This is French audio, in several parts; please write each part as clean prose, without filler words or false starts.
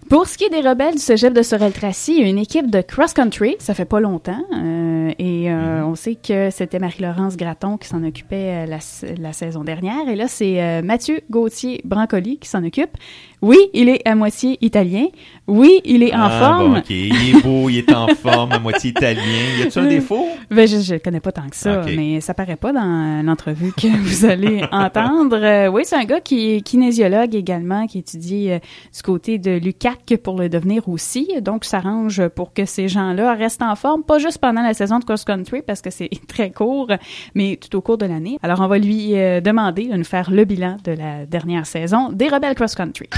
Pour ce qui est des rebelles du cégep de Sorel-Tracy, il y a une équipe de cross-country, ça fait pas longtemps, on sait que c'était Marie-Laurence Gratton qui s'en occupait la saison dernière, et là, c'est Mathieu Gauthier-Brancoli qui s'en occupe. Oui, il est à moitié italien. Oui, il est en forme. Bon, OK. Il est beau, il est en forme, à moitié italien. Y a-t-il un défaut? Ben, je connais pas tant que ça, mais ça paraît pas dans l'entrevue que vous allez entendre. Oui, c'est un gars qui est kinésiologue également, qui étudie du côté de l'UQAC pour le devenir aussi. Donc, ça s'arrange pour que ces gens-là restent en forme, pas juste pendant la saison de cross-country, parce que c'est très court, mais tout au cours de l'année. Alors, on va lui demander de nous faire le bilan de la dernière saison des Rebelles cross-country.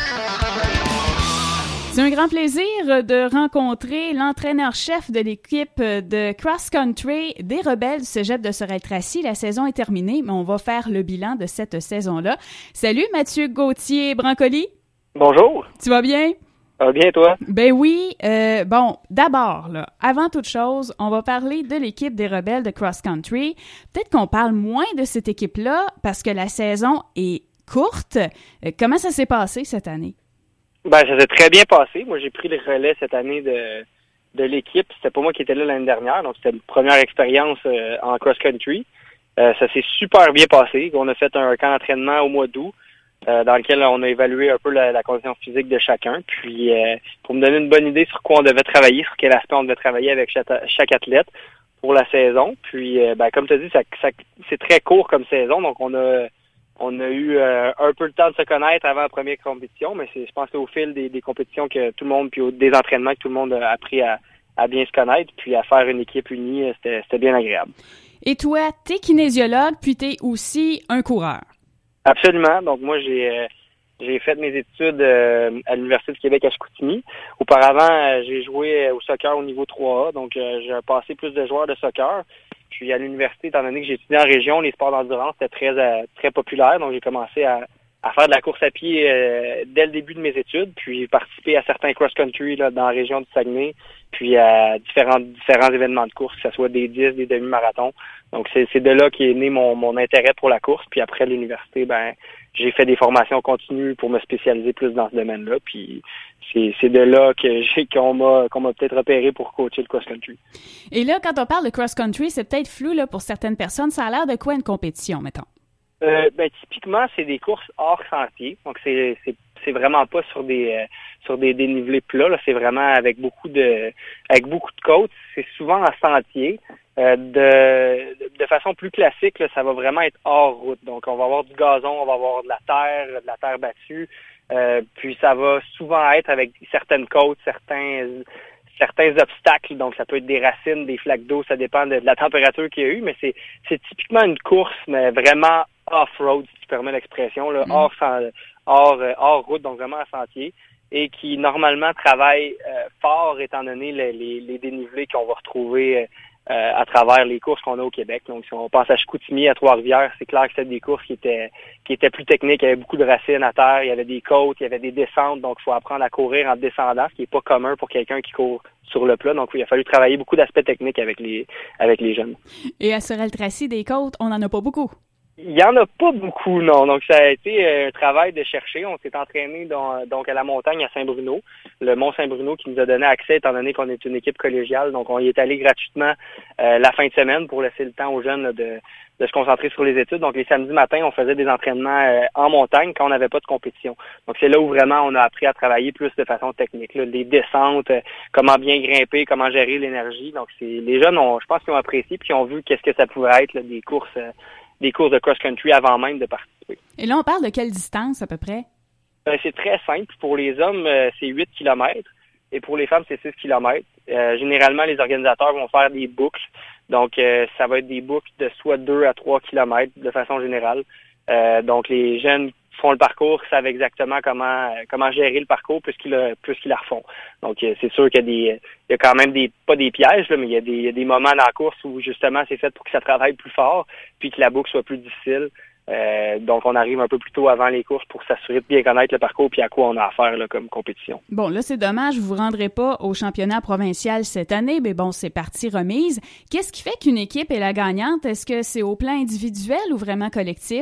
C'est un grand plaisir de rencontrer l'entraîneur-chef de l'équipe de cross-country des Rebelles du cégep de Sorel-Tracy. La saison est terminée, mais on va faire le bilan de cette saison-là. Salut Mathieu Gauthier-Brancoli. Bonjour. Tu vas bien? Ça va bien, toi? Ben oui. Bon, d'abord, là, avant toute chose, on va parler de l'équipe des Rebelles de cross-country. Peut-être qu'on parle moins de cette équipe-là parce que la saison est courte. Comment ça s'est passé cette année? Ben, ça s'est très bien passé. Moi, j'ai pris le relais cette année de l'équipe. C'était pas moi qui étais là l'année dernière, donc c'était une première expérience en cross-country. Ça s'est super bien passé. On a fait un camp d'entraînement au mois d'août dans lequel on a évalué un peu la condition physique de chacun. Puis, pour me donner une bonne idée sur quoi on devait travailler, sur quel aspect on devait travailler avec chaque athlète pour la saison. Puis, comme tu as dit, c'est très court comme saison, donc on a eu un peu le temps de se connaître avant la première compétition, mais je pense qu'au fil des compétitions que tout le monde, puis des entraînements que tout le monde a appris à bien se connaître, puis à faire une équipe unie, c'était bien agréable. Et toi, t'es kinésiologue, puis t'es aussi un coureur. Absolument. Donc moi, j'ai fait mes études à l'Université du Québec à Chicoutimi. Auparavant, j'ai joué au soccer au niveau 3A, donc j'ai un passé plus de joueur de soccer. Puis à l'université, étant donné que j'ai étudié en région, les sports d'endurance étaient très populaires, donc j'ai commencé à faire de la course à pied dès le début de mes études, puis j'ai participé à certains cross-country là, dans la région du Saguenay, puis à différents événements de course, que ce soit des 10, des demi-marathons. Donc c'est de là qu'est né mon intérêt pour la course, puis après l'université, j'ai fait des formations continues pour me spécialiser plus dans ce domaine-là, puis c'est de là qu'on m'a peut-être repéré pour coacher le cross-country. Et là, quand on parle de cross-country, c'est peut-être flou là pour certaines personnes. Ça a l'air de quoi une compétition, mettons? Typiquement, c'est des courses hors sentier. Donc, c'est vraiment pas sur des dénivelés plats. Là. C'est vraiment avec beaucoup de côtes. C'est souvent en sentier. De façon plus classique, là, ça va vraiment être hors route. Donc, on va avoir du gazon, on va avoir de la terre battue. Puis, ça va souvent être avec certaines côtes, certains obstacles, donc ça peut être des racines, des flaques d'eau, ça dépend de la température qu'il y a eu, mais c'est typiquement une course, mais vraiment off-road, si tu permets l'expression, là, hors route, donc vraiment à sentier, et qui normalement travaille fort étant donné les dénivelés qu'on va retrouver à travers les courses qu'on a au Québec. Donc, si on pense à Chicoutimi, à Trois-Rivières, c'est clair que c'était des courses qui étaient plus techniques. Il y avait beaucoup de racines à terre, il y avait des côtes, il y avait des descentes. Donc, il faut apprendre à courir en descendant, ce qui n'est pas commun pour quelqu'un qui court sur le plat. Donc, il a fallu travailler beaucoup d'aspects techniques avec les jeunes. Et à Sorel-Tracy, des côtes, on n'en a pas beaucoup. Il y en a pas beaucoup, non. Donc, ça a été un travail de chercher. On s'est entraîné donc à la montagne à Saint-Bruno, le Mont Saint-Bruno qui nous a donné accès étant donné qu'on est une équipe collégiale. Donc, on y est allé gratuitement la fin de semaine pour laisser le temps aux jeunes là, de se concentrer sur les études. Donc, les samedis matins, on faisait des entraînements en montagne quand on n'avait pas de compétition. Donc, c'est là où vraiment on a appris à travailler plus de façon technique. Là, les descentes, comment bien grimper, comment gérer l'énergie. Donc, les jeunes, je pense qu'ils ont apprécié puis ils ont vu qu'est-ce que ça pouvait être, là, des courses de cross-country avant même de participer. Et là, on parle de quelle distance à peu près? C'est très simple. Pour les hommes, c'est 8 km et pour les femmes, c'est 6 km. Généralement, les organisateurs vont faire des boucles. Donc, ça va être des boucles de soit 2 à 3 km de façon générale. Donc, les jeunes font le parcours, savent exactement comment gérer le parcours puisqu'ils la refont. Donc, c'est sûr qu'il y a quand même pas des pièges, là, mais il y a des moments dans la course où justement c'est fait pour que ça travaille plus fort puis que la boucle soit plus difficile. Donc, on arrive un peu plus tôt avant les courses pour s'assurer de bien connaître le parcours puis à quoi on a affaire là, comme compétition. Bon, là, c'est dommage, vous vous rendrez pas au championnat provincial cette année, mais bon, c'est partie remise. Qu'est-ce qui fait qu'une équipe est la gagnante? Est-ce que c'est au plan individuel ou vraiment collectif?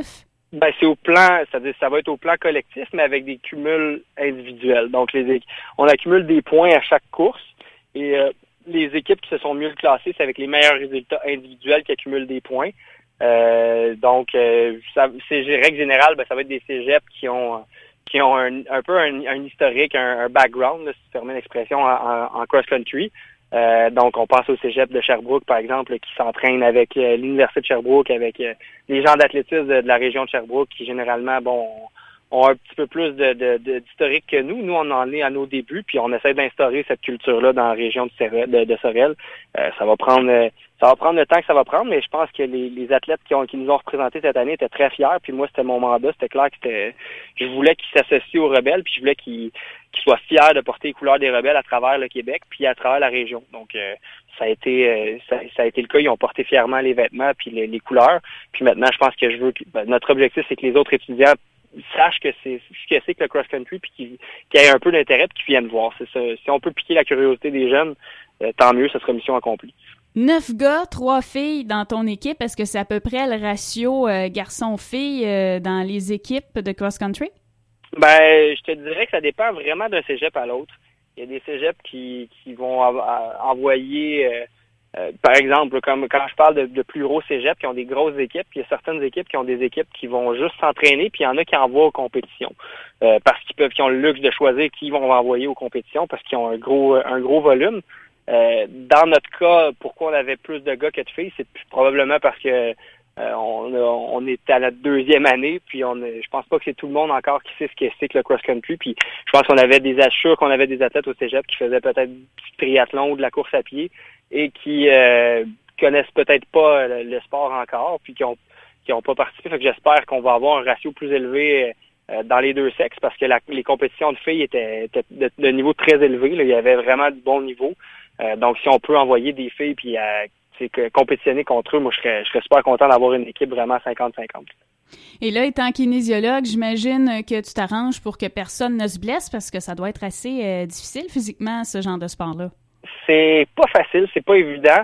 Ben, c'est au plan, c'est-à-dire ça va être au plan collectif, mais avec des cumuls individuels. Donc, on accumule des points à chaque course et les équipes qui se sont mieux classées, c'est avec les meilleurs résultats individuels qui accumulent des points. Donc, c'est règle générale, ben, ça va être des cégeps qui ont un peu un historique, un background, là, si tu permets l'expression, en cross-country. Donc, on pense au cégep de Sherbrooke, par exemple, qui s'entraîne avec l'Université de Sherbrooke, avec les gens d'athlétisme de la région de Sherbrooke, qui généralement, ont un petit peu plus d'historique que nous. Nous, on en est à nos débuts, puis on essaie d'instaurer cette culture-là dans la région de Sorel. Ça va prendre le temps que ça va prendre, mais je pense que les athlètes qui nous ont représentés cette année étaient très fiers, puis moi, c'était mon mandat. C'était clair que je voulais qu'ils s'associent aux rebelles, puis je voulais qu'ils soient fiers de porter les couleurs des rebelles à travers le Québec, puis à travers la région. Donc, ça a été le cas. Ils ont porté fièrement les vêtements puis les couleurs. Puis maintenant, je pense que notre objectif, c'est que les autres étudiants sachent que c'est que le cross-country, puis qu'ils aient un peu d'intérêt, puis qu'ils viennent voir. C'est ça. Si on peut piquer la curiosité des jeunes, tant mieux, ça sera mission accomplie. 9 gars, 3 filles dans ton équipe. Est-ce que c'est à peu près le ratio garçon-fille dans les équipes de cross-country? Ben, je te dirais que ça dépend vraiment d'un cégep à l'autre. Il y a des cégeps qui vont envoyer, par exemple, comme quand je parle de plus gros cégeps qui ont des grosses équipes, puis il y a certaines équipes qui ont des équipes qui vont juste s'entraîner, puis il y en a qui envoient aux compétitions. Parce qu'ils ont le luxe de choisir qui ils vont envoyer aux compétitions, parce qu'ils ont un gros volume. Dans notre cas, pourquoi on avait plus de gars que de filles, c'est probablement parce que on est à la 2e année, puis je pense pas que c'est tout le monde encore qui sait ce que c'est que le cross-country, puis je pense qu'on avait des athlètes au cégep qui faisaient peut-être du triathlon ou de la course à pied et qui connaissent peut-être pas le sport encore, puis qui ont pas participé. Fait que j'espère qu'on va avoir un ratio plus élevé dans les deux sexes, parce que les compétitions de filles étaient de niveau très élevé. Là, il y avait vraiment du bon niveau. Donc, si on peut envoyer des filles puis compétitionner contre eux, moi, je serais super content d'avoir une équipe vraiment 50-50. Et là, étant kinésiologue, j'imagine que tu t'arranges pour que personne ne se blesse, parce que ça doit être assez difficile physiquement, ce genre de sport-là. C'est pas facile, c'est pas évident.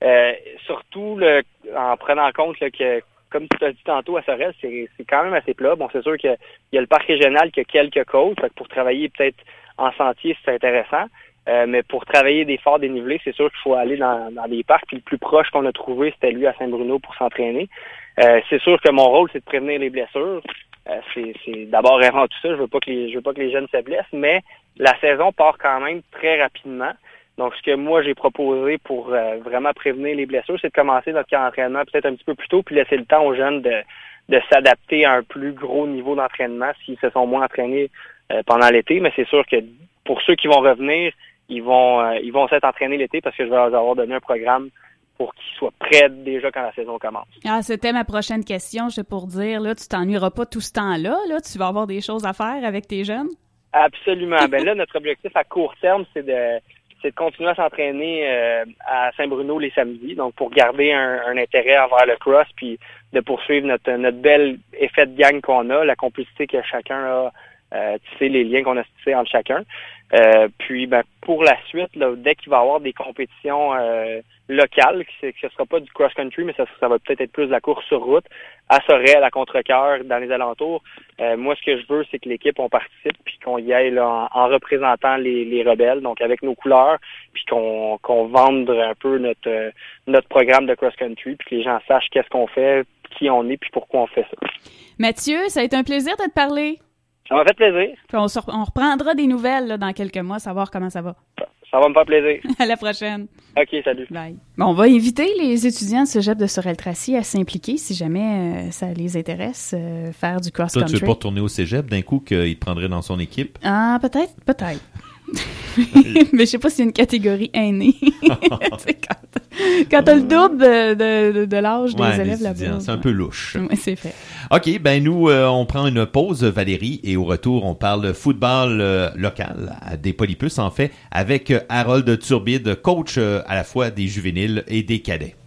Surtout en prenant en compte là, que, comme tu l'as dit tantôt à Sorel, c'est quand même assez plat. Bon, c'est sûr qu'il y a le parc régional qui a quelques côtes, fait que pour travailler peut-être en sentier, c'est intéressant. Mais pour travailler des forts dénivelés, c'est sûr qu'il faut aller dans des parcs. Puis le plus proche qu'on a trouvé, c'était lui à Saint-Bruno pour s'entraîner. C'est sûr que mon rôle, c'est de prévenir les blessures. C'est d'abord et avant tout ça. Je veux pas que les jeunes se blessent, mais la saison part quand même très rapidement. Donc, ce que moi, j'ai proposé pour vraiment prévenir les blessures, c'est de commencer notre camp d'entraînement peut-être un petit peu plus tôt, puis laisser le temps aux jeunes de s'adapter à un plus gros niveau d'entraînement s'ils se sont moins entraînés pendant l'été. Mais c'est sûr que pour ceux qui vont revenir, ils vont s'être entraînés l'été, parce que je vais leur avoir donné un programme pour qu'ils soient prêts déjà quand la saison commence. Ah, c'était ma prochaine question, je vais pour dire, là, tu t'ennuieras pas tout ce temps-là, là, tu vas avoir des choses à faire avec tes jeunes? Absolument. Ben là, notre objectif à court terme, c'est de continuer à s'entraîner à Saint-Bruno les samedis, donc pour garder un intérêt envers le cross, puis de poursuivre notre bel effet de gang qu'on a, la complicité que chacun a, tissé, les liens qu'on a tissés entre chacun. Puis ben pour la suite, là, dès qu'il va y avoir des compétitions locales, que ce sera pas du cross-country, mais ça va peut-être être plus de la course sur route, à Sorel, à Contrecoeur, dans les alentours. Moi, ce que je veux, c'est que l'équipe, on participe, puis qu'on y aille là, en représentant les rebelles, donc avec nos couleurs, puis qu'on vende un peu notre programme de cross-country, puis que les gens sachent qu'est-ce qu'on fait, qui on est, puis pourquoi on fait ça. Mathieu, ça a été un plaisir de te parler. Ça m'a fait plaisir. Puis on reprendra des nouvelles là, dans quelques mois, savoir comment ça va. Ça va me faire plaisir. À la prochaine. OK, salut. Bye. Bon, on va inviter les étudiants de Cégep de Sorel-Tracy à s'impliquer si jamais ça les intéresse, faire du cross-country. Toi, tu veux pas retourner au Cégep d'un coup qu'il te prendrait dans son équipe? Ah, peut-être. Mais je sais pas s'il y a une catégorie aînée. Quand t'as le double de l'âge des élèves là-bas. C'est un peu louche. Oui, c'est fait. OK, ben nous, on prend une pause, Valérie, et au retour, on parle football local des Polypuces, en fait, avec Harold Turbide, coach à la fois des juvéniles et des cadets.